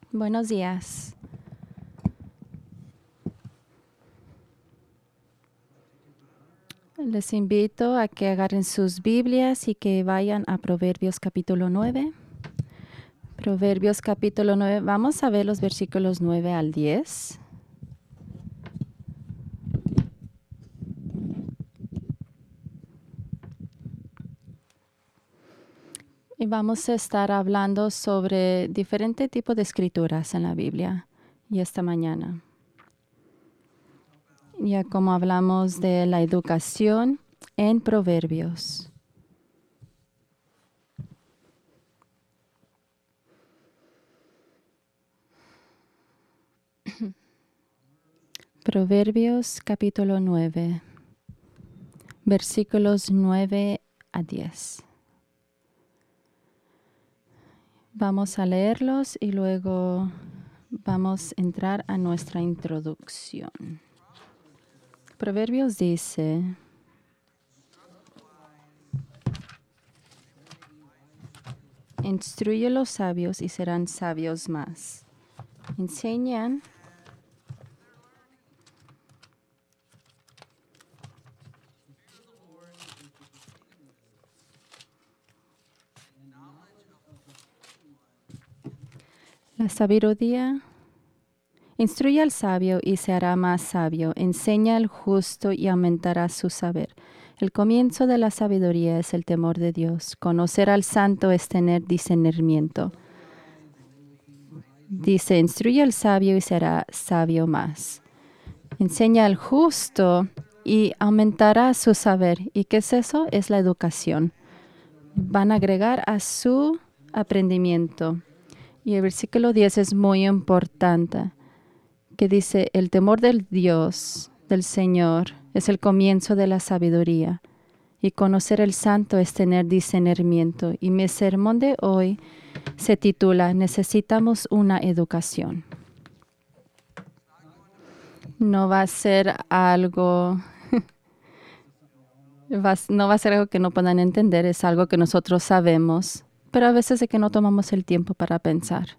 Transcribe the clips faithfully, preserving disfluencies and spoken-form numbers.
Buenos días. Les invito a que agarren sus Biblias y que vayan a Proverbios capítulo nueve. Proverbios capítulo nueve. Vamos a ver los versículos nueve al diez. Y vamos a estar hablando sobre diferentes tipos de escrituras en la Biblia y esta mañana. Ya como hablamos de la educación en Proverbios. Proverbios capítulo nueve, versículos nueve a diez. Vamos a leerlos y luego vamos a entrar a nuestra introducción. Proverbios dice: instruye a los sabios y serán sabios más. Enseñan la sabiduría. Instruye al sabio y se hará más sabio. Enseña al justo y aumentará su saber. El comienzo de la sabiduría es el temor de Dios. Conocer al santo es tener discernimiento. Dice, instruye al sabio y será sabio más. Enseña al justo y aumentará su saber. ¿Y qué es eso? Es la educación. Van a agregar a su aprendimiento. Y el versículo diez es muy importante, que dice, el temor del Dios, del Señor, es el comienzo de la sabiduría. Y conocer el santo es tener discernimiento. Y mi sermón de hoy se titula, necesitamos una educación. No va a ser algo, no va a ser algo que no puedan entender, es algo que nosotros sabemos, pero a veces es que no tomamos el tiempo para pensar.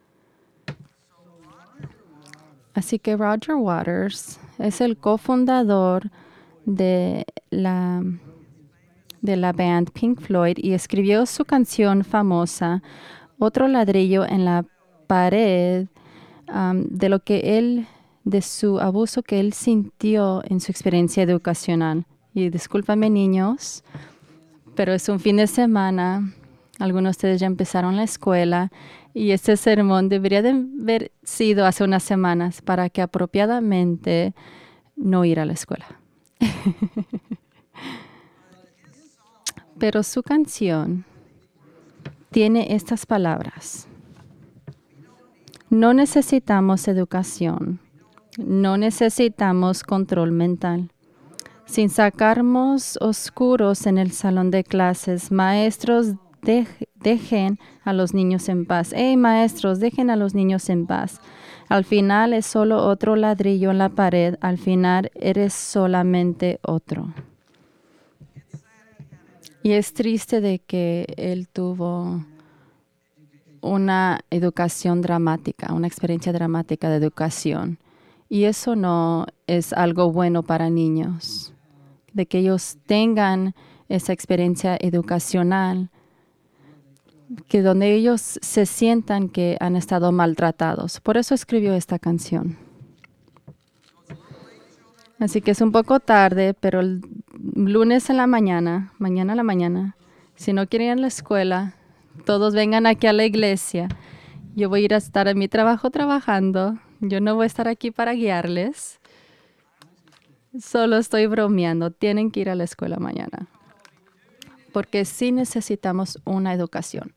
Así que Roger Waters es el cofundador de la, de la band Pink Floyd y escribió su canción famosa, Otro ladrillo en la pared, um, de lo que él, de su abuso que él sintió en su experiencia educacional. Y discúlpame, niños, pero es un fin de semana. Algunos de ustedes ya empezaron la escuela y este sermón debería de haber sido hace unas semanas para que apropiadamente no ir a la escuela. Pero su canción tiene estas palabras. No necesitamos educación, no necesitamos control mental. Sin sacarnos oscuros en el salón de clases, maestros de, dejen a los niños en paz. ¡Hey, maestros, dejen a los niños en paz! Al final es solo otro ladrillo en la pared. Al final eres solamente otro. Y es triste de que él tuvo una educación dramática, una experiencia dramática de educación. Y eso no es algo bueno para niños, de que ellos tengan esa experiencia educacional, que donde ellos se sientan que han estado maltratados. Por eso escribió esta canción. Así que es un poco tarde, pero el lunes en la mañana, mañana a la mañana, si no quieren ir a la escuela, todos vengan aquí a la iglesia. Yo voy a ir a estar en mi trabajo trabajando. Yo no voy a estar aquí para guiarles. Solo estoy bromeando. Tienen que ir a la escuela mañana. Porque sí necesitamos una educación.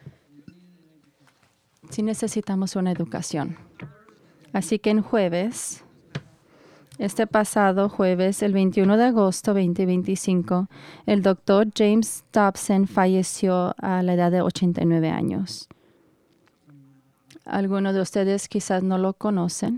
Sí necesitamos una educación. Así que en jueves, este pasado jueves, el veintiuno de agosto de veinte veinticinco, el doctor James Dobson falleció a la edad de ochenta y nueve años. Algunos de ustedes quizás no lo conocen.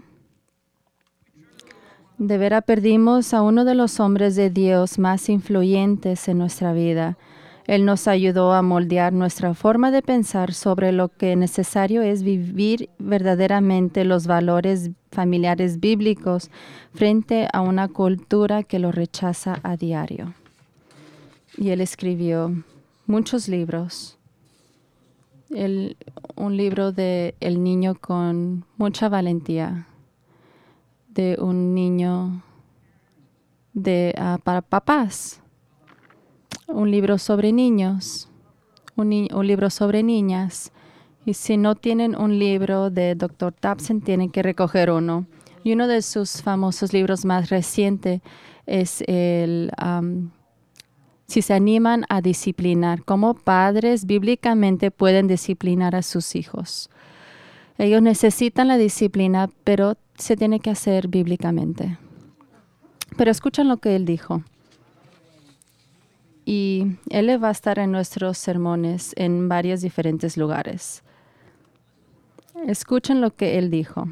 De veras perdimos a uno de los hombres de Dios más influyentes en nuestra vida. Él nos ayudó a moldear nuestra forma de pensar sobre lo que necesario es vivir verdaderamente los valores familiares bíblicos frente a una cultura que lo rechaza a diario. Y él escribió muchos libros. El, un libro de El niño con mucha valentía, de un niño de, uh, para papás, un libro sobre niños, un, ni un libro sobre niñas. Y si no tienen un libro de doctor Dobson, tienen que recoger uno. Y uno de sus famosos libros más recientes es el um, Si se animan a disciplinar, cómo padres bíblicamente pueden disciplinar a sus hijos. Ellos necesitan la disciplina, pero se tiene que hacer bíblicamente. Pero escuchen lo que él dijo. Y él va a estar en nuestros sermones en varios diferentes lugares. Escuchen lo que él dijo.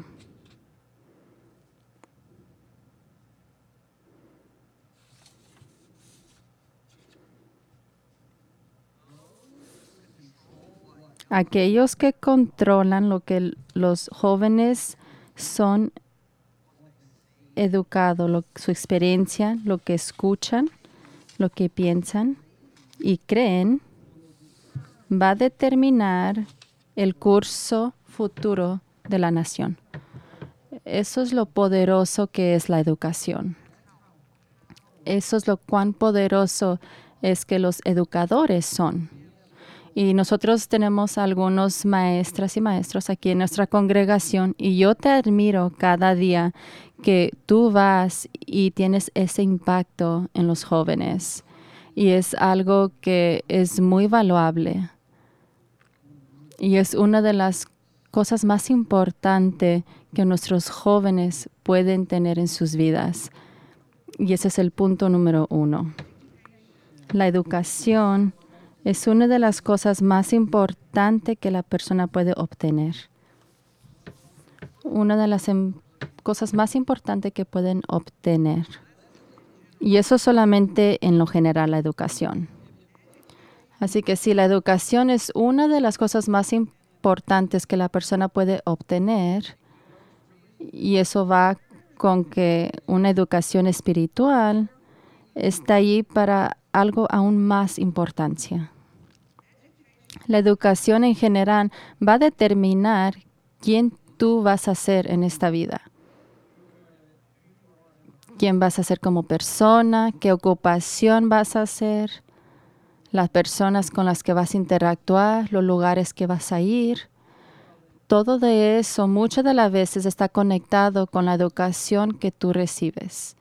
Aquellos que controlan lo que los jóvenes son educados, lo, su experiencia, lo que escuchan, lo que piensan y creen, va a determinar el curso futuro de la nación. Eso es lo poderoso que es la educación. Eso es lo cuán poderoso es que los educadores son. Y nosotros tenemos algunos maestras y maestros aquí en nuestra congregación y yo te admiro cada día que tú vas y tienes ese impacto en los jóvenes. Y es algo que es muy valuable. Y es una de las cosas más importantes que nuestros jóvenes pueden tener en sus vidas. Y ese es el punto número uno. La educación es una de las cosas más importantes que la persona puede obtener. Una de las em- cosas más importantes que pueden obtener. Y eso solamente en lo general, la educación. Así que si la educación es una de las cosas más importantes que la persona puede obtener, y eso va con que una educación espiritual está allí para algo aún más importancia. La educación en general va a determinar quién tú vas a ser en esta vida. Quién vas a ser como persona, qué ocupación vas a hacer, las personas con las que vas a interactuar, los lugares que vas a ir. Todo de eso muchas de las veces está conectado con la educación que tú recibes.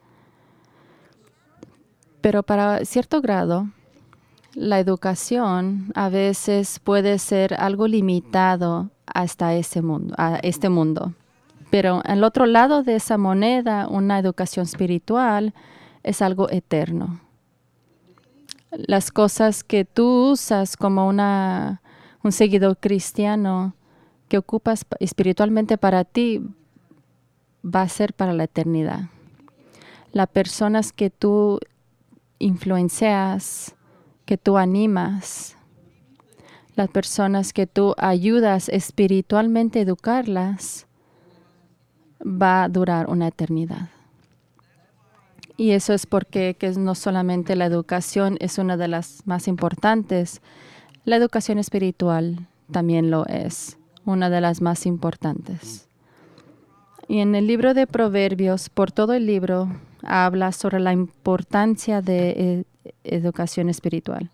Pero para cierto grado, la educación a veces puede ser algo limitado hasta ese mundo, a este mundo. Pero al otro lado de esa moneda, una educación espiritual es algo eterno. Las cosas que tú usas como una, un seguidor cristiano que ocupas espiritualmente para ti va a ser para la eternidad. Las personas que tú influencias, que tú animas, las personas que tú ayudas espiritualmente a educarlas, va a durar una eternidad. Y eso es porque que no solamente la educación es una de las más importantes, la educación espiritual también lo es, una de las más importantes. Y en el libro de Proverbios, por todo el libro, habla sobre la importancia de eh, educación espiritual.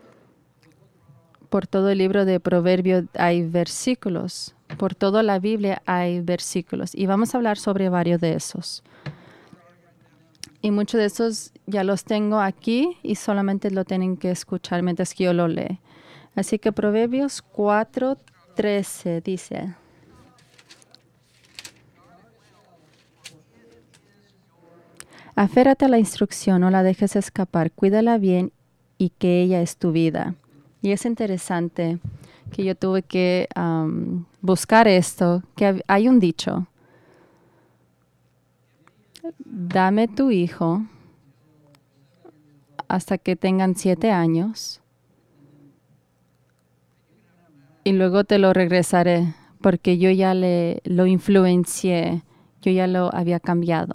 Por todo el libro de Proverbios hay versículos. Por toda la Biblia hay versículos. Y vamos a hablar sobre varios de esos. Y muchos de esos ya los tengo aquí y solamente lo tienen que escuchar mientras que yo lo leo. Así que Proverbios cuatro trece dice: aférrate a la instrucción, no la dejes escapar, cuídala bien y que ella es tu vida. Y es interesante que yo tuve que um, buscar esto, que hay un dicho: dame tu hijo hasta que tengan siete años y luego te lo regresaré, porque yo ya le lo influencié, yo ya lo había cambiado.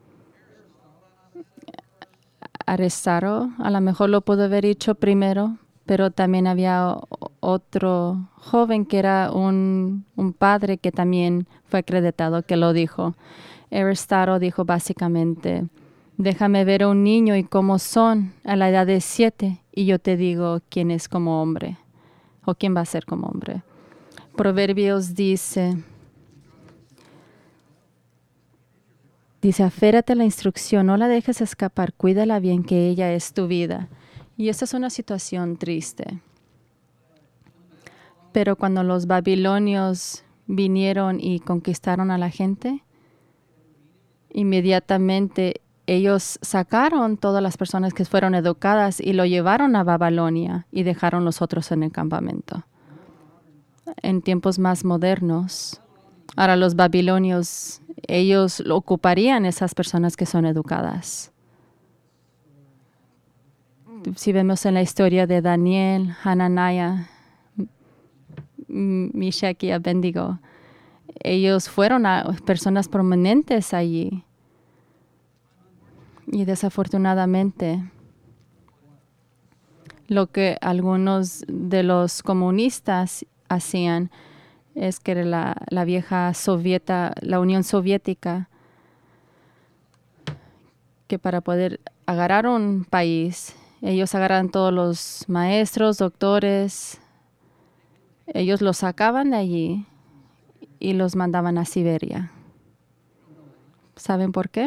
Arrestaron, a lo mejor lo pudo haber hecho primero, pero también había otro joven que era un, un padre que también fue acreditado que lo dijo. Arrestado dijo básicamente, déjame ver a un niño y cómo son a la edad de siete y yo te digo quién es como hombre o quién va a ser como hombre. Proverbios dice, dice, aférrate a la instrucción, no la dejes escapar, cuídala bien que ella es tu vida. Y esta es una situación triste. Pero cuando los babilonios vinieron y conquistaron a la gente, inmediatamente ellos sacaron todas las personas que fueron educadas y lo llevaron a Babilonia y dejaron los otros en el campamento. En tiempos más modernos, ahora los babilonios, ellos ocuparían esas personas que son educadas. Si vemos en la historia de Daniel, Hananiah, Mishak y Abednego, ellos fueron a personas prominentes allí. Y desafortunadamente, lo que algunos de los comunistas hacían es que la, la vieja sovieta, la Unión Soviética, que para poder agarrar un país, ellos agarran todos los maestros, doctores, ellos los sacaban de allí y los mandaban a Siberia. ¿Saben por qué?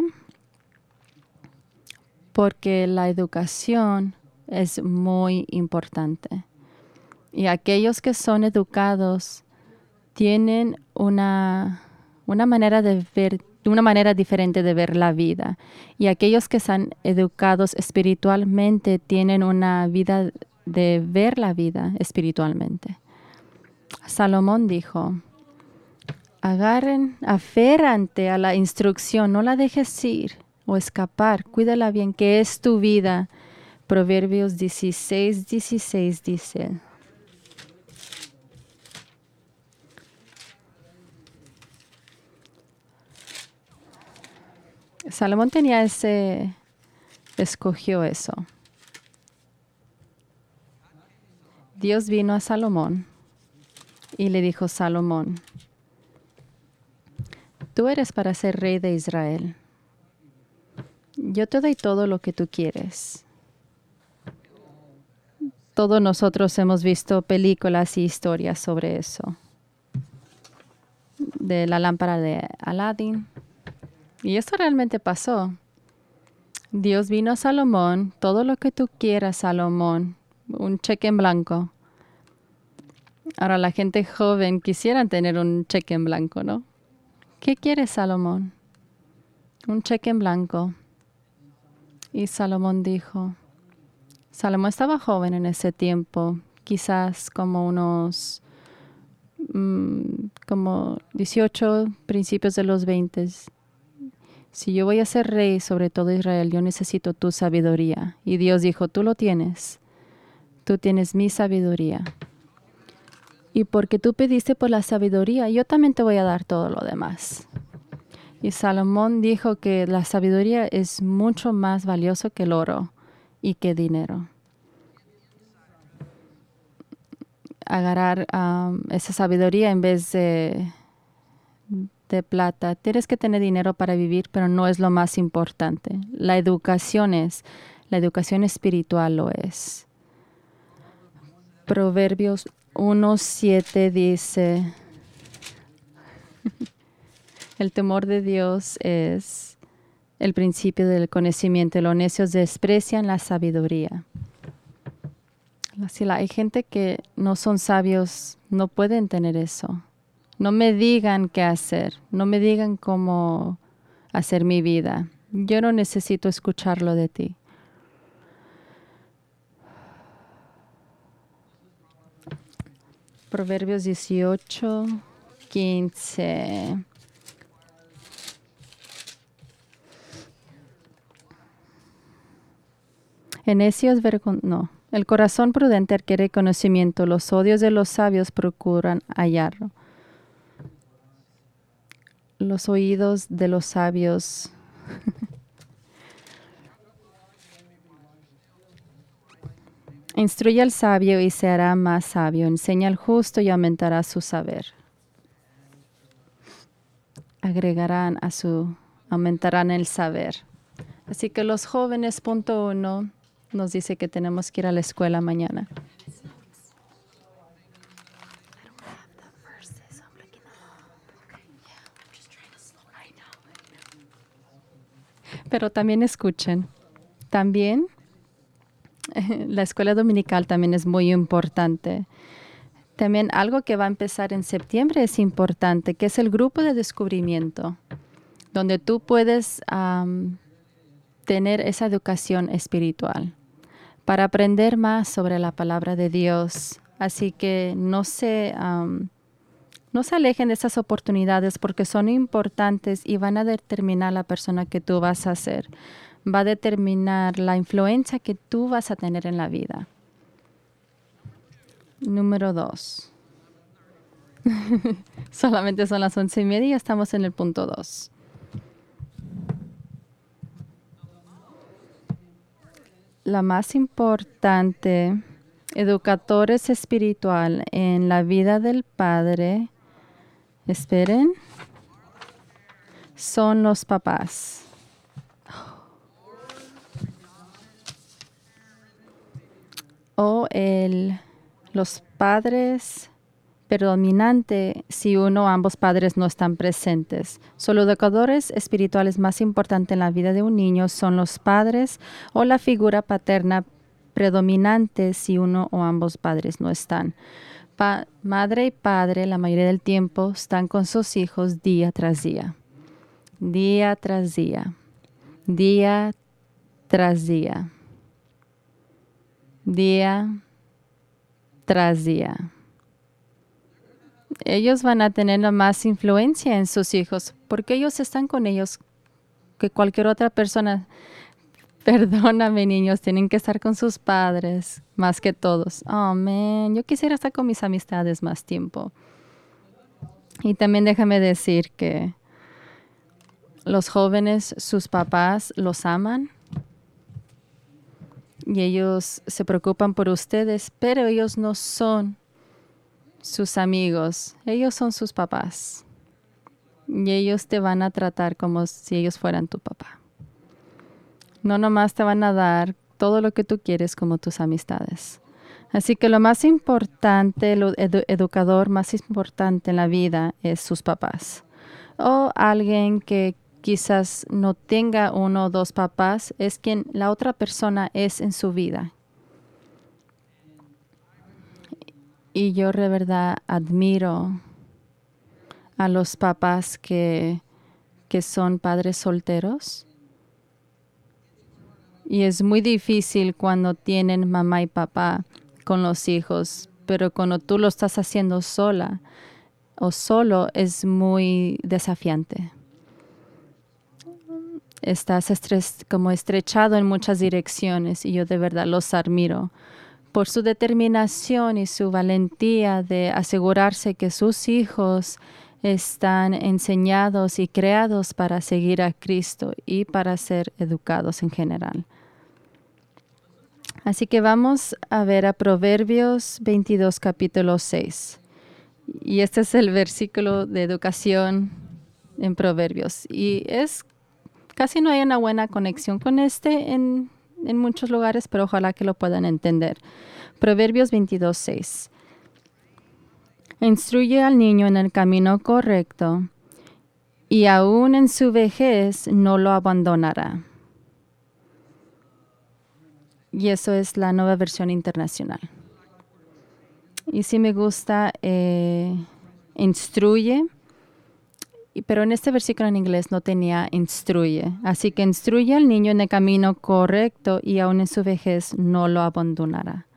Porque la educación es muy importante. Y aquellos que son educados tienen una, una manera de ver, una manera diferente de ver la vida. Y aquellos que están educados espiritualmente tienen una vida de ver la vida espiritualmente. Salomón dijo, agarren, aférrate a la instrucción, no la dejes ir o escapar, cuídala bien, que es tu vida. Proverbios dieciséis, dieciséis dice, Salomón tenía ese, escogió eso. Dios vino a Salomón y le dijo, Salomón, tú eres para ser rey de Israel. Yo te doy todo lo que tú quieres. Todos nosotros hemos visto películas y historias sobre eso. De la lámpara de Aladín. Y esto realmente pasó. Dios vino a Salomón, todo lo que tú quieras, Salomón, un cheque en blanco. Ahora la gente joven quisiera tener un cheque en blanco, ¿no? ¿Qué quieres, Salomón? Un cheque en blanco. Y Salomón dijo, Salomón estaba joven en ese tiempo, quizás como unos mmm, como dieciocho, principios de los veinte. Si yo voy a ser rey sobre todo Israel, yo necesito tu sabiduría. Y Dios dijo, tú lo tienes. Tú tienes mi sabiduría. Y porque tú pediste por la sabiduría, yo también te voy a dar todo lo demás. Y Salomón dijo que la sabiduría es mucho más valioso que el oro y que dinero. Agarrar um, esa sabiduría en vez de, de plata. Tienes que tener dinero para vivir, pero no es lo más importante. La educación es, la educación espiritual lo es. Proverbios uno siete dice, el temor de Dios es el principio del conocimiento. Los necios desprecian la sabiduría. Si hay gente que no son sabios, no pueden tener eso. No me digan qué hacer. No me digan cómo hacer mi vida. Yo no necesito escucharlo de ti. Proverbios dieciocho, quince. El necio es vergonzoso. No, El corazón prudente adquiere conocimiento, los odios de los sabios procuran hallarlo. Los oídos de los sabios. Instruye al sabio y se hará más sabio. Enseña al justo y aumentará su saber. Agregarán a su, aumentarán el saber. Así que los jóvenes, punto uno, nos dice que tenemos que ir a la escuela mañana. Pero también escuchen. También la escuela dominical también es muy importante. También algo que va a empezar en septiembre es importante, que es el grupo de descubrimiento, donde tú puedes um, tener esa educación espiritual para aprender más sobre la palabra de Dios. Así que no se, um, no se alejen de esas oportunidades porque son importantes y van a determinar la persona que tú vas a ser. Va a determinar la influencia que tú vas a tener en la vida. Número dos. Solamente son las once y media y ya estamos en el punto dos. La más importante educadores espiritual en la vida del Padre, esperen, son los papás. O el, los padres predominante si uno o ambos padres no están presentes. Son los educadores espirituales más importantes en la vida de un niño son los padres o la figura paterna predominante si uno o ambos padres no están. Pa- madre y padre la mayoría del tiempo están con sus hijos día tras día. Día tras día. Día tras día. Día tras día. Ellos van a tener la más influencia en sus hijos porque ellos están con ellos que cualquier otra persona. Perdóname, niños, tienen que estar con sus padres más que todos. Oh, man, yo quisiera estar con mis amistades más tiempo. Y también déjame decir que los jóvenes, sus papás los aman y ellos se preocupan por ustedes, pero ellos no son sus amigos, ellos son sus papás. Y ellos te van a tratar como si ellos fueran tu papá. No nomás te van a dar todo lo que tú quieres como tus amistades. Así que lo más importante, el edu- educador más importante en la vida es sus papás. O alguien que quizás no tenga uno o dos papás, es quien la otra persona es en su vida. Y yo de verdad admiro a los papás que, que son padres solteros. Y es muy difícil cuando tienen mamá y papá con los hijos, pero cuando tú lo estás haciendo sola o solo es muy desafiante. Estás estres- como estrechado en muchas direcciones y yo de verdad los admiro por su determinación y su valentía de asegurarse que sus hijos están enseñados y creados para seguir a Cristo y para ser educados en general. Así que vamos a ver a Proverbios veintidós, capítulo seis. Y este es el versículo de educación en Proverbios. Y es casi no hay una buena conexión con este en, en muchos lugares, pero ojalá que lo puedan entender. Proverbios veintidós, seis. Instruye al niño en el camino correcto, y aún en su vejez no lo abandonará. Y eso es la nueva versión internacional. Y sí me gusta, eh, instruye, y- pero en este versículo en inglés no tenía instruye. Así que instruye al niño en el camino correcto y aún en su vejez no lo abandonará.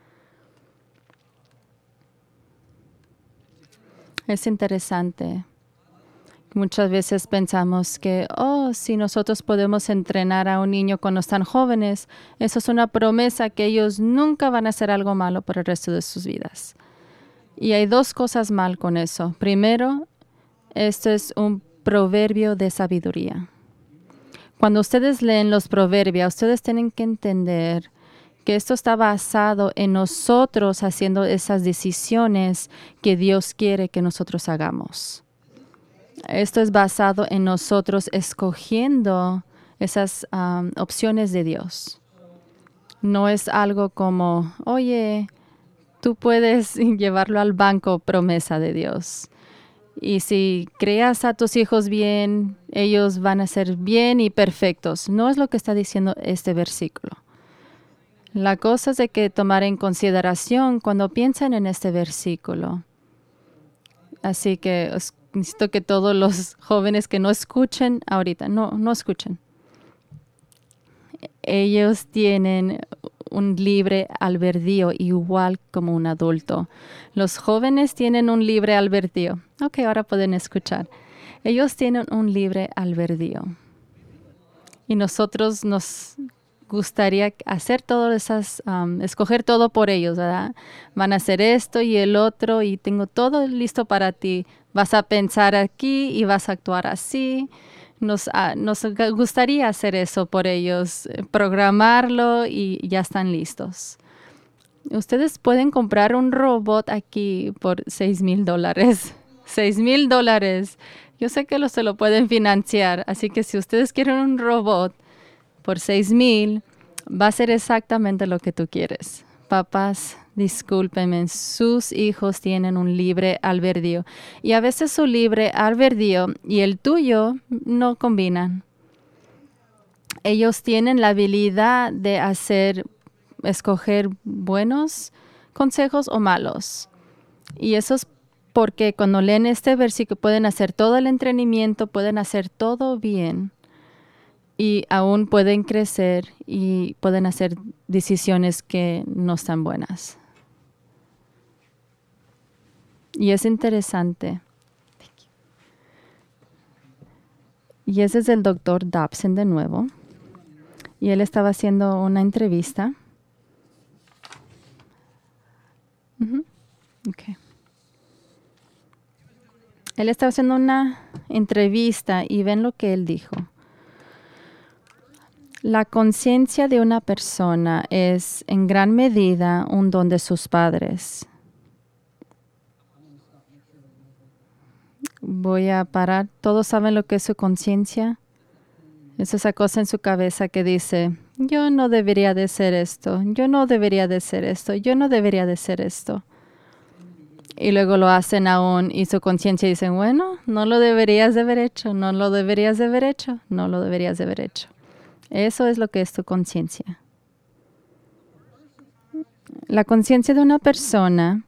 Es interesante Muchas veces pensamos que, oh, si nosotros podemos entrenar a un niño cuando están jóvenes, eso es una promesa que ellos nunca van a hacer algo malo por el resto de sus vidas. Y hay dos cosas mal con eso. Primero, esto es un proverbio de sabiduría. Cuando ustedes leen los proverbios, ustedes tienen que entender que esto está basado en nosotros haciendo esas decisiones que Dios quiere que nosotros hagamos. Esto es basado en nosotros escogiendo esas um, opciones de Dios. No es algo como, oye, tú puedes llevarlo al banco, promesa de Dios. Y si creas a tus hijos bien, ellos van a ser bien y perfectos. No es lo que está diciendo este versículo. La cosa es de que tomar en consideración cuando piensan en este versículo. Así que necesito que todos los jóvenes que no escuchen ahorita, no, no escuchen. Ellos tienen un libre albedrío igual como un adulto. Los jóvenes tienen un libre albedrío. Ok, ahora pueden escuchar. Ellos tienen un libre albedrío. Y nosotros nos gustaría hacer todas esas, um, escoger todo por ellos, ¿verdad? Van a hacer esto y el otro y tengo todo listo para ti. Vas a pensar aquí y vas a actuar así. Nos, uh, nos gustaría hacer eso por ellos, programarlo y ya están listos. Ustedes pueden comprar un robot aquí por seis mil dólares. seis mil dólares. Yo sé que lo, se lo pueden financiar, así que si ustedes quieren un robot por seis mil, va a ser exactamente lo que tú quieres. Papás, discúlpenme, sus hijos tienen un libre albedrío. Y a veces su libre albedrío y el tuyo no combinan. Ellos tienen la habilidad de hacer, escoger buenos consejos o malos. Y eso es porque cuando leen este versículo pueden hacer todo el entrenamiento, pueden hacer todo bien. Y aún pueden crecer y pueden hacer decisiones que no están buenas. Y es interesante. Y ese es el doctor Dobson de nuevo. Y él estaba haciendo una entrevista. Uh-huh. Okay. Él estaba haciendo una entrevista y ven lo que él dijo. La conciencia de una persona es en gran medida un don de sus padres. Voy a parar. ¿Todos saben lo que es su conciencia? Es esa cosa en su cabeza que dice, yo no debería de ser esto, yo no debería de ser esto, yo no debería de ser esto. Y luego lo hacen aún y su conciencia dice, bueno, no lo deberías de haber hecho, no lo deberías de haber hecho, no lo deberías de haber hecho. Eso es lo que es tu conciencia. La conciencia de una persona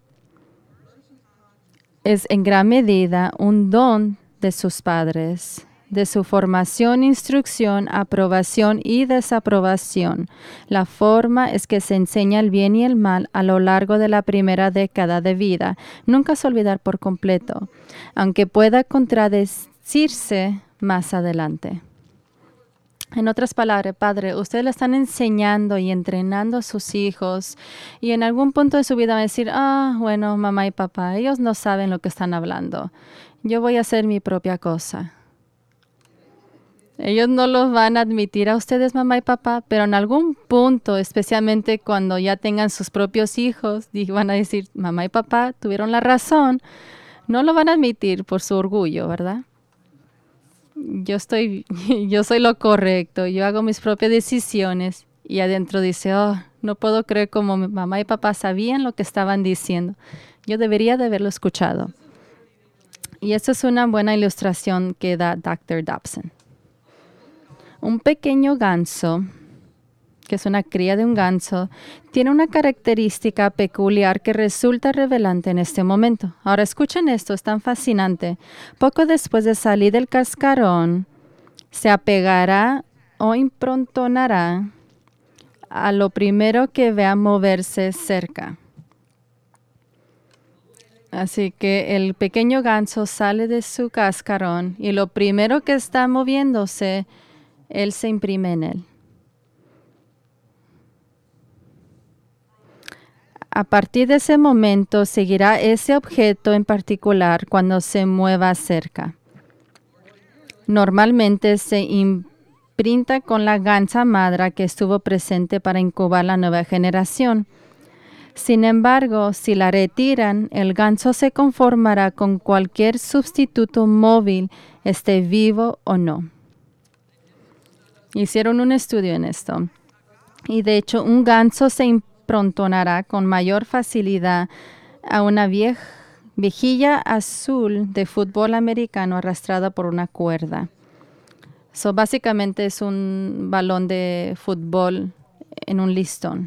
es en gran medida un don de sus padres, de su formación, instrucción, aprobación y desaprobación. La forma es que se enseña el bien y el mal a lo largo de la primera década de vida. Nunca se olvidar por completo, aunque pueda contradecirse más adelante. En otras palabras, padre, ustedes le están enseñando y entrenando a sus hijos y en algún punto de su vida van a decir, ah, bueno, mamá y papá, ellos no saben lo que están hablando. Yo voy a hacer mi propia cosa. Ellos no los van a admitir a ustedes, mamá y papá, pero en algún punto, especialmente cuando ya tengan sus propios hijos, van a decir, mamá y papá tuvieron la razón. No lo van a admitir por su orgullo, ¿verdad? Yo estoy, yo soy lo correcto, yo hago mis propias decisiones y adentro dice, oh, no puedo creer como mi mamá y papá sabían lo que estaban diciendo. Yo debería de haberlo escuchado. Y esta es una buena ilustración que da doctor Dobson. Un pequeño ganso, que es una cría de un ganso, tiene una característica peculiar que resulta revelante en este momento. Ahora escuchen esto, es tan fascinante. Poco después de salir del cascarón, se apegará o improntonará a lo primero que vea moverse cerca. Así que el pequeño ganso sale de su cascarón y lo primero que está moviéndose, él se imprime en él. A partir de ese momento seguirá ese objeto en particular cuando se mueva cerca. Normalmente se imprinta con la gansa madre que estuvo presente para incubar la nueva generación. Sin embargo, si la retiran, el ganso se conformará con cualquier sustituto móvil, esté vivo o no. Hicieron un estudio en esto. Y de hecho, un ganso se improntonará con mayor facilidad a una vieja vejilla azul de fútbol americano arrastrada por una cuerda. So, básicamente es un balón de fútbol en un listón.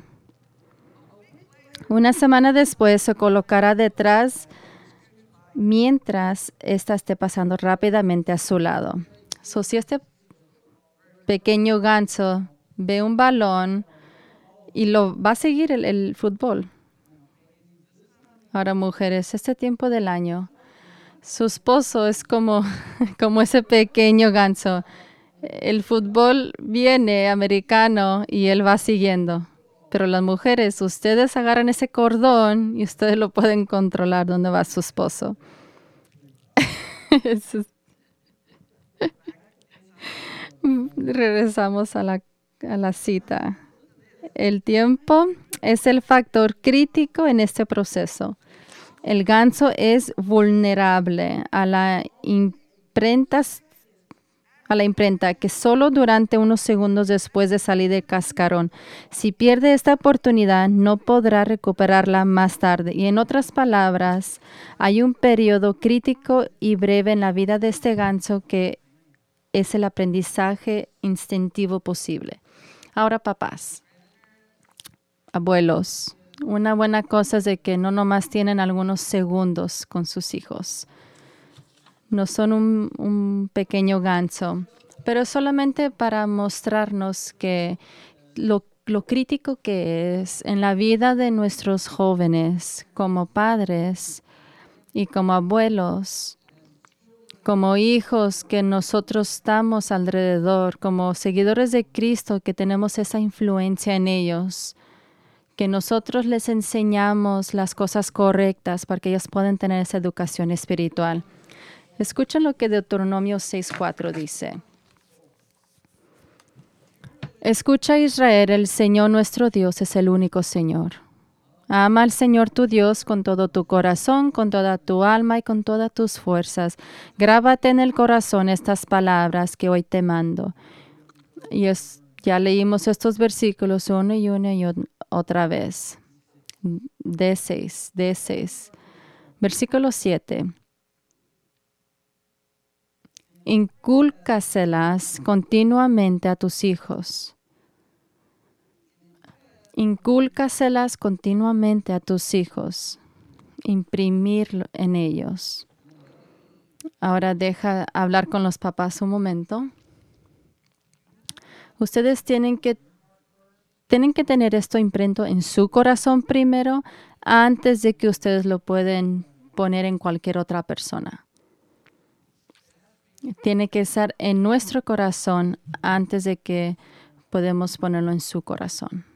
Una semana después se colocará detrás mientras ésta esté pasando rápidamente a su lado. So, si este pequeño ganso ve un balón y lo va a seguir el, el fútbol. Ahora, mujeres, este tiempo del año, su esposo es como, como ese pequeño ganso. El fútbol viene americano y él va siguiendo. Pero las mujeres, ustedes agarran ese cordón y ustedes lo pueden controlar dónde va su esposo. Regresamos a la, a la cita. El tiempo es el factor crítico en este proceso. El ganso es vulnerable a la imprenta, a la imprenta que solo durante unos segundos después de salir del cascarón. Si pierde esta oportunidad, no podrá recuperarla más tarde. Y en otras palabras, hay un periodo crítico y breve en la vida de este ganso que es el aprendizaje instintivo posible. Ahora, papás, abuelos, una buena cosa es de que no nomás tienen algunos segundos con sus hijos. No son un, un pequeño ganso, pero solamente para mostrarnos que lo, lo crítico que es en la vida de nuestros jóvenes como padres y como abuelos, como hijos que nosotros estamos alrededor, como seguidores de Cristo que tenemos esa influencia en ellos, que nosotros les enseñamos las cosas correctas para que ellos puedan tener esa educación espiritual. Escuchen lo que Deuteronomio seis cuatro dice. Escucha, Israel, el Señor nuestro Dios es el único Señor. Ama al Señor tu Dios con todo tu corazón, con toda tu alma y con todas tus fuerzas. Grábate en el corazón estas palabras que hoy te mando. Y es, ya leímos estos versículos uno y una y otra vez. D seis, D seis. Versículo siete. Incúlcaselas continuamente a tus hijos. Incúlcaselas continuamente a tus hijos. Imprimir en ellos. Ahora deja hablar con los papás un momento. Ustedes tienen que, tienen que tener esto impreso en su corazón primero antes de que ustedes lo pueden poner en cualquier otra persona. Tiene que estar en nuestro corazón antes de que podemos ponerlo en su corazón.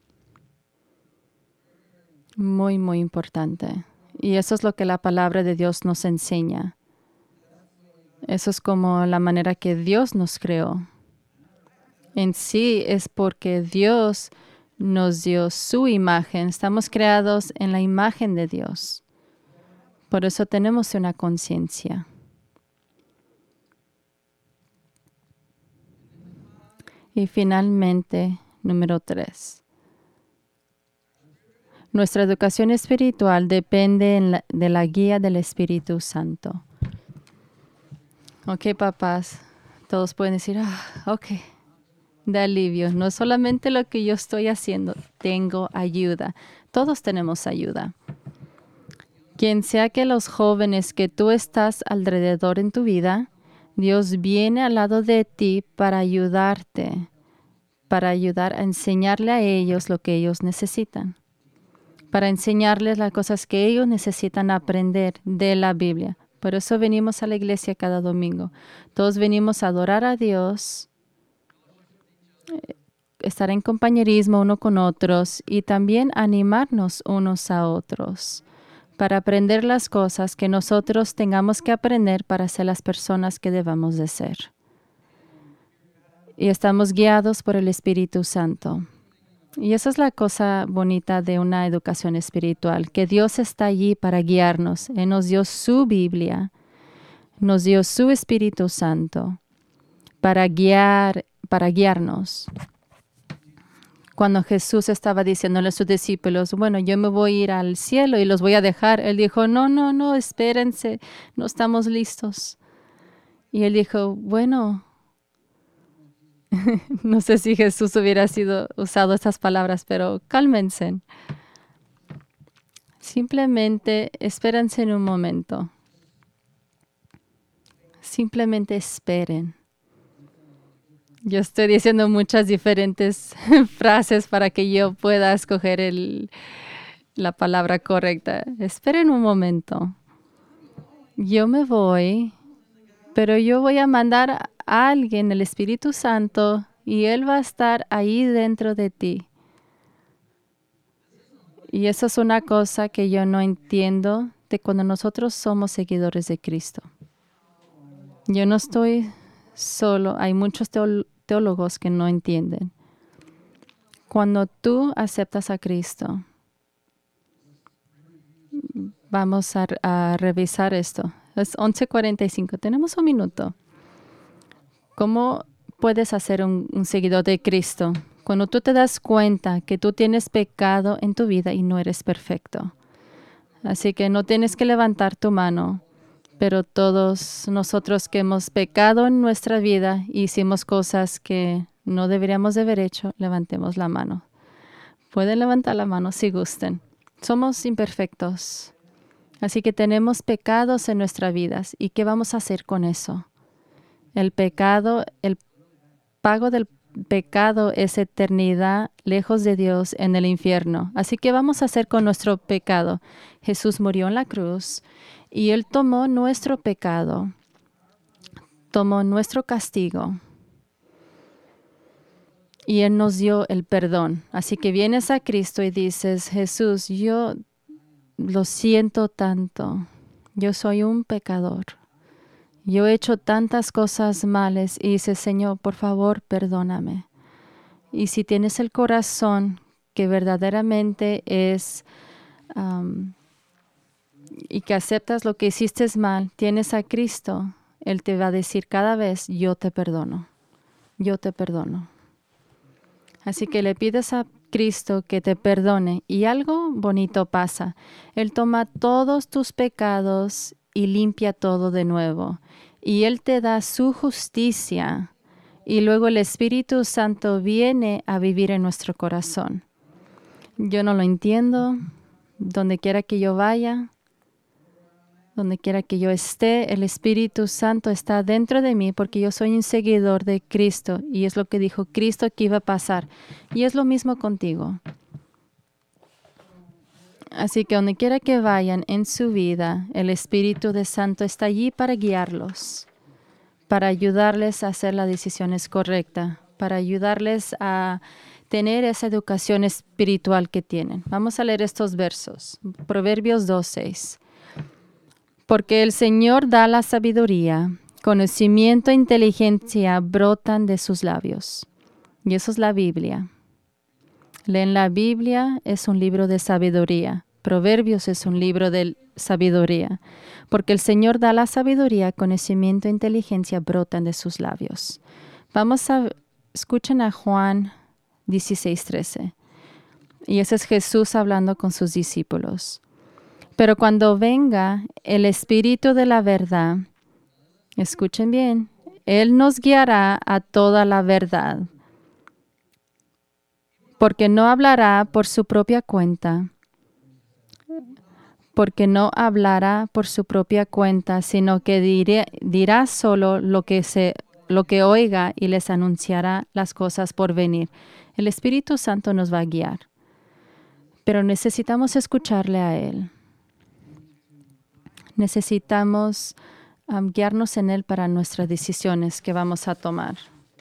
Muy, muy importante. Y eso es lo que la palabra de Dios nos enseña. Eso es como la manera que Dios nos creó. En sí es porque Dios nos dio su imagen. Estamos creados en la imagen de Dios. Por eso tenemos una conciencia. Y finalmente, número tres. Nuestra educación espiritual depende en la, de la guía del Espíritu Santo. Ok, papás, todos pueden decir, ah, ok, de alivio. No solamente lo que yo estoy haciendo, tengo ayuda. Todos tenemos ayuda. Quien sea que los jóvenes que tú estás alrededor en tu vida, Dios viene al lado de ti para ayudarte, para ayudar a enseñarle a ellos lo que ellos necesitan. para enseñarles las cosas que ellos necesitan aprender de la Biblia. Por eso venimos a la iglesia cada domingo. Todos venimos a adorar a Dios, estar en compañerismo uno con otros y también animarnos unos a otros para aprender las cosas que nosotros tengamos que aprender para ser las personas que debamos de ser. Y estamos guiados por el Espíritu Santo. Y esa es la cosa bonita de una educación espiritual, que Dios está allí para guiarnos. Él nos dio su Biblia, nos dio su Espíritu Santo para guiar, para guiarnos. Cuando Jesús estaba diciéndole a sus discípulos, bueno, yo me voy a ir al cielo y los voy a dejar, Él dijo, no, no, no, espérense, no estamos listos. Y Él dijo, bueno, no sé si Jesús hubiera sido usado estas palabras, pero cálmense. Simplemente espérense en un momento. Simplemente esperen. Yo estoy diciendo muchas diferentes frases para que yo pueda escoger el, la palabra correcta. Esperen un momento. Yo me voy, pero yo voy a mandar a alguien, el Espíritu Santo, y Él va a estar ahí dentro de ti. Y eso es una cosa que yo no entiendo de cuando nosotros somos seguidores de Cristo. Yo no estoy solo, hay muchos teólogos que no entienden. Cuando tú aceptas a Cristo, vamos a, a revisar esto. Es once cuarenta y cinco, tenemos un minuto. ¿Cómo puedes hacer un, un seguidor de Cristo? Cuando tú te das cuenta que tú tienes pecado en tu vida y no eres perfecto. Así que no tienes que levantar tu mano. Pero todos nosotros que hemos pecado en nuestra vida y hicimos cosas que no deberíamos de haber hecho, levantemos la mano. Pueden levantar la mano si gusten. Somos imperfectos. Así que tenemos pecados en nuestras vidas. ¿Y qué vamos a hacer con eso? El pecado, el pago del pecado es eternidad lejos de Dios en el infierno. Así que vamos a hacer con nuestro pecado. Jesús murió en la cruz. Y Él tomó nuestro pecado, tomó nuestro castigo y Él nos dio el perdón. Así que vienes a Cristo y dices, Jesús, yo lo siento tanto. Yo soy un pecador. Yo he hecho tantas cosas malas y dices, Señor, por favor, perdóname. Y si tienes el corazón que verdaderamente es... Um, y que aceptas lo que hiciste mal, tienes a Cristo, Él te va a decir cada vez, yo te perdono, yo te perdono. Así que le pides a Cristo que te perdone y algo bonito pasa. Él toma todos tus pecados y limpia todo de nuevo. Y Él te da su justicia y luego el Espíritu Santo viene a vivir en nuestro corazón. Yo no lo entiendo, donde quiera que yo vaya. Donde quiera que yo esté, el Espíritu Santo está dentro de mí porque yo soy un seguidor de Cristo y es lo que dijo Cristo que iba a pasar. Y es lo mismo contigo. Así que donde quiera que vayan en su vida, el Espíritu de Santo está allí para guiarlos, para ayudarles a hacer las decisiones correctas, para ayudarles a tener esa educación espiritual que tienen. Vamos a leer estos versos. Proverbios dos seis. Porque el Señor da la sabiduría, conocimiento e inteligencia brotan de sus labios. Y eso es la Biblia. Leen la Biblia, es un libro de sabiduría. Proverbios es un libro de sabiduría. Porque el Señor da la sabiduría, conocimiento e inteligencia brotan de sus labios. Vamos a, escuchen a Juan dieciséis trece. Y ese es Jesús hablando con sus discípulos. Pero cuando venga el Espíritu de la verdad, escuchen bien, Él nos guiará a toda la verdad, porque no hablará por su propia cuenta, porque no hablará por su propia cuenta, sino que diré, dirá solo lo que, se, lo que oiga y les anunciará las cosas por venir. El Espíritu Santo nos va a guiar. pero necesitamos escucharle a Él. Necesitamos um, guiarnos en Él para nuestras decisiones que vamos a tomar.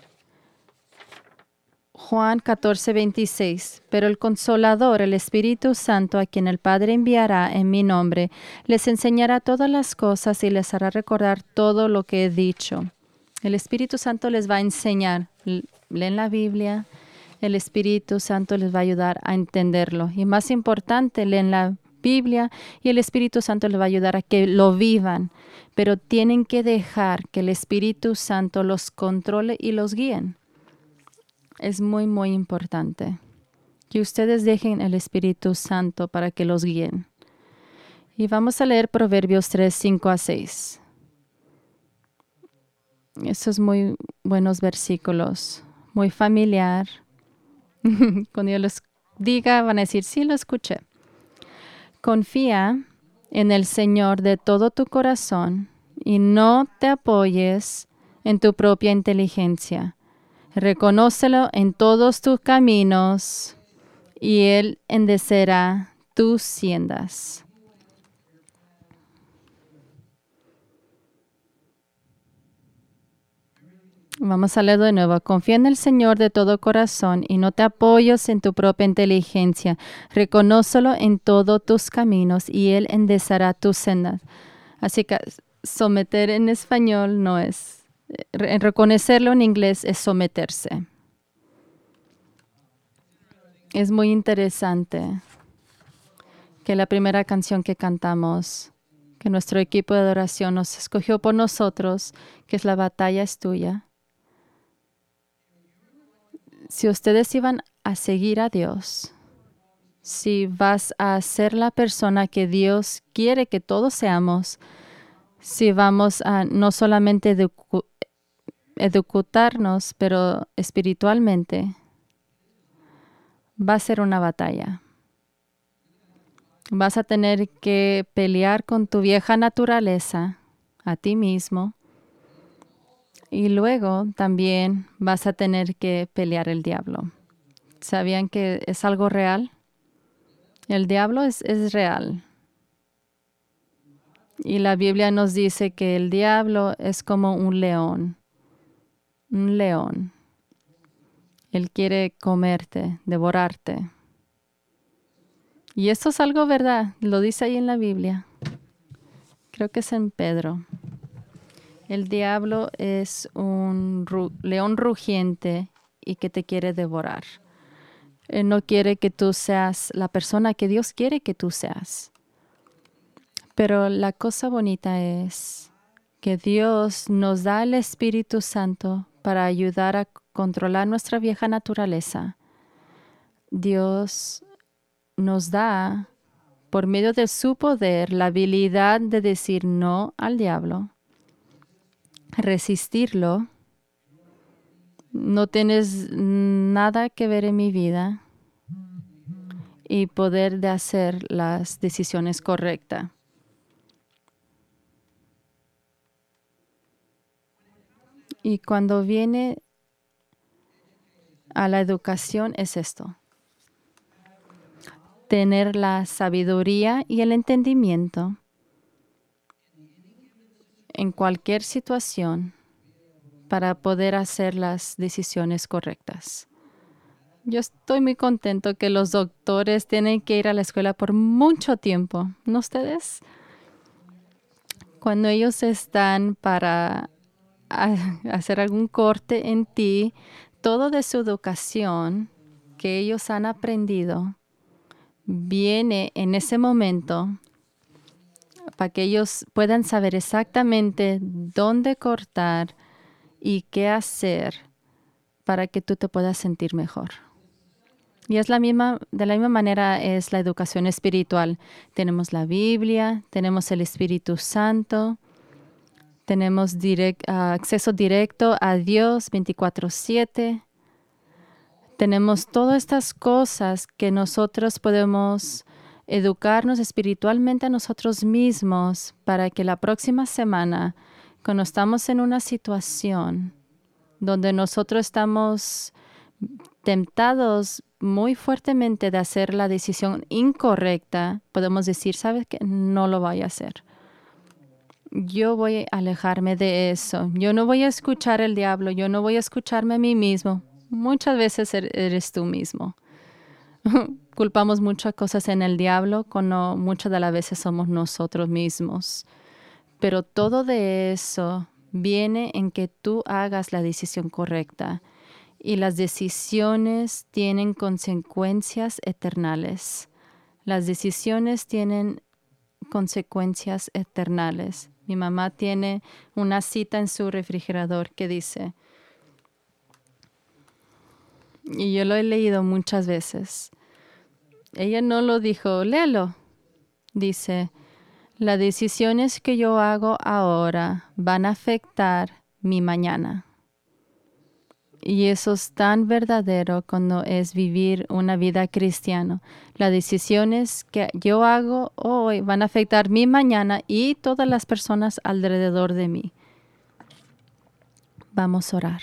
Juan catorce, veintiséis. Pero el Consolador, el Espíritu Santo, a quien el Padre enviará en mi nombre, les enseñará todas las cosas y les hará recordar todo lo que he dicho. El Espíritu Santo les va a enseñar. Leen la Biblia. El Espíritu Santo les va a ayudar a entenderlo. Y más importante, leen la Biblia y el Espíritu Santo les va a ayudar a que lo vivan. Pero tienen que dejar que el Espíritu Santo los controle y los guíe. Es muy, muy importante que ustedes dejen el Espíritu Santo para que los guíen. Y vamos a leer Proverbios tres, cinco a seis. Estos muy buenos versículos, muy familiar. Cuando yo los diga, van a decir, sí, lo escuché. Confía en el Señor de todo tu corazón y no te apoyes en tu propia inteligencia. Reconócelo en todos tus caminos y Él enderecerá tus sendas. Vamos a leer de nuevo. Confía en el Señor de todo corazón y no te apoyes en tu propia inteligencia. Reconócelo en todos tus caminos y Él enderezará tus sendas. Así que someter en español no es. Reconocerlo en inglés es someterse. Es muy interesante que la primera canción que cantamos, que nuestro equipo de adoración nos escogió por nosotros, que es La batalla es tuya. Si ustedes iban a seguir a Dios, si vas a ser la persona que Dios quiere que todos seamos, si vamos a no solamente edu- educarnos, pero espiritualmente, va a ser una batalla. Vas a tener que pelear con tu vieja naturaleza, a ti mismo, y luego también vas a tener que pelear el diablo. ¿Sabían que es algo real? El diablo es, es real. Y la Biblia nos dice que el diablo es como un león. Un león. Él quiere comerte, devorarte. Y esto es algo verdad. Lo dice ahí en la Biblia. Creo que es en Pedro. El diablo es un ru- león rugiente y que te quiere devorar. Él no quiere que tú seas la persona que Dios quiere que tú seas. Pero la cosa bonita es que Dios nos da el Espíritu Santo para ayudar a controlar nuestra vieja naturaleza. Dios nos da, por medio de su poder, la habilidad de decir no al diablo, resistirlo. No tienes nada que ver en mi vida y poder de hacer las decisiones correctas. Y cuando viene a la educación es esto. Tener la sabiduría y el entendimiento en cualquier situación para poder hacer las decisiones correctas. Yo estoy muy contento que los doctores tienen que ir a la escuela por mucho tiempo, ¿no ustedes? Cuando ellos están para hacer algún corte en ti, todo de su educación que ellos han aprendido viene en ese momento para que ellos puedan saber exactamente dónde cortar y qué hacer para que tú te puedas sentir mejor. Y es la misma, de la misma manera es la educación espiritual. Tenemos la Biblia, tenemos el Espíritu Santo, tenemos direct, uh, acceso directo a Dios veinticuatro siete. Tenemos todas estas cosas que nosotros podemos educarnos espiritualmente a nosotros mismos para que la próxima semana, cuando estamos en una situación donde nosotros estamos tentados muy fuertemente de hacer la decisión incorrecta, podemos decir, ¿sabes qué? No lo voy a hacer. Yo voy a alejarme de eso. Yo no voy a escuchar al diablo. Yo no voy a escucharme a mí mismo. Muchas veces er- eres tú mismo. Culpamos muchas cosas en el diablo cuando muchas de las veces somos nosotros mismos. Pero todo de eso viene en que tú hagas la decisión correcta. Y las decisiones tienen consecuencias eternales. Las decisiones tienen consecuencias eternales. Mi mamá tiene una cita en su refrigerador que dice, y yo lo he leído muchas veces. Ella no lo dijo, léelo. Dice, las decisiones que yo hago ahora van a afectar mi mañana. Y eso es tan verdadero cuando es vivir una vida cristiana. Las decisiones que yo hago hoy van a afectar mi mañana y todas las personas alrededor de mí. Vamos a orar.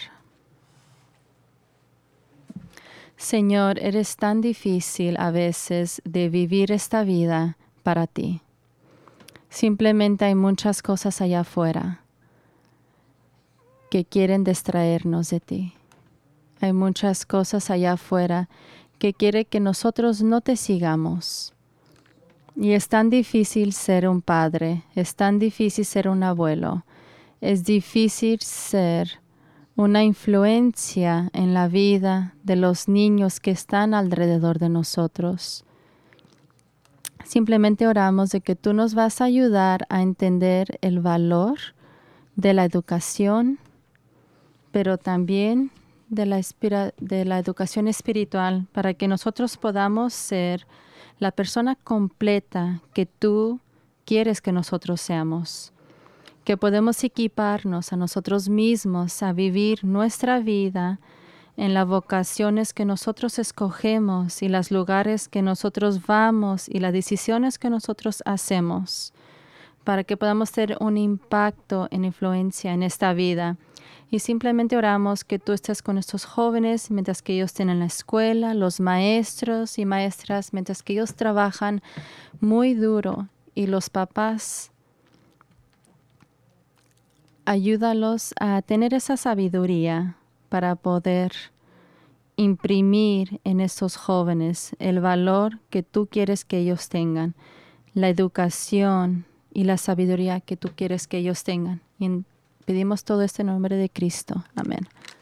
Señor, eres tan difícil a veces de vivir esta vida para ti. Simplemente hay muchas cosas allá afuera que quieren distraernos de ti. Hay muchas cosas allá afuera que quiere que nosotros no te sigamos. Y es tan difícil ser un padre, es tan difícil ser un abuelo, es difícil ser una influencia en la vida de los niños que están alrededor de nosotros. Simplemente oramos de que tú nos vas a ayudar a entender el valor de la educación, pero también de la, espira- de la educación espiritual para que nosotros podamos ser la persona completa que tú quieres que nosotros seamos. Que podemos equiparnos a nosotros mismos a vivir nuestra vida en las vocaciones que nosotros escogemos y los lugares que nosotros vamos y las decisiones que nosotros hacemos, para que podamos tener un impacto en influencia en esta vida. Y simplemente oramos que tú estés con estos jóvenes mientras que ellos estén en la escuela, los maestros y maestras, mientras que ellos trabajan muy duro, y los papás, ayúdalos a tener esa sabiduría para poder imprimir en estos jóvenes el valor que tú quieres que ellos tengan, la educación y la sabiduría que tú quieres que ellos tengan. Y pedimos todo esto en nombre de Cristo. Amén.